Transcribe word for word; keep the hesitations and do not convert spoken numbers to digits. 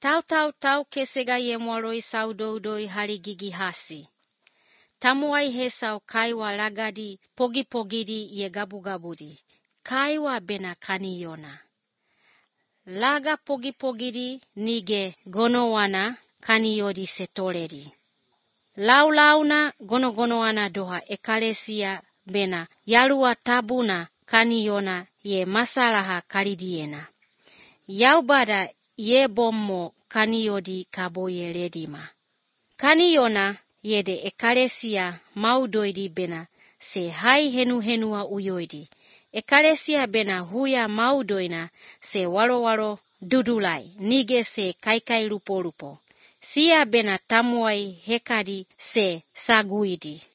Tau-tau tau kesega ye mwaroi saudoudoi hari gigi hasi. Tamuai hesau kaiwa lagadi pogi-pogidi ye gabu-gabudi. Kaiwa bena kaniyona. Laga pogi-pogidi nige gonowana kaniyodi setoredi. Lau-launa gono-gonoana doha ekalesia bena yalua tabuna kaniyona ye masalaha kalidiena. Yaubada ye bommo kaniyodi kaboye ledima. Kaniyona yede ekalesia maudoidi bena se hai henu-henua uyoidi. Ekalesia bena huya maudoina se waro-waro dudulai nige se kai-kai lupo-lupo. Sia bena tamuai hekadi se saguidi.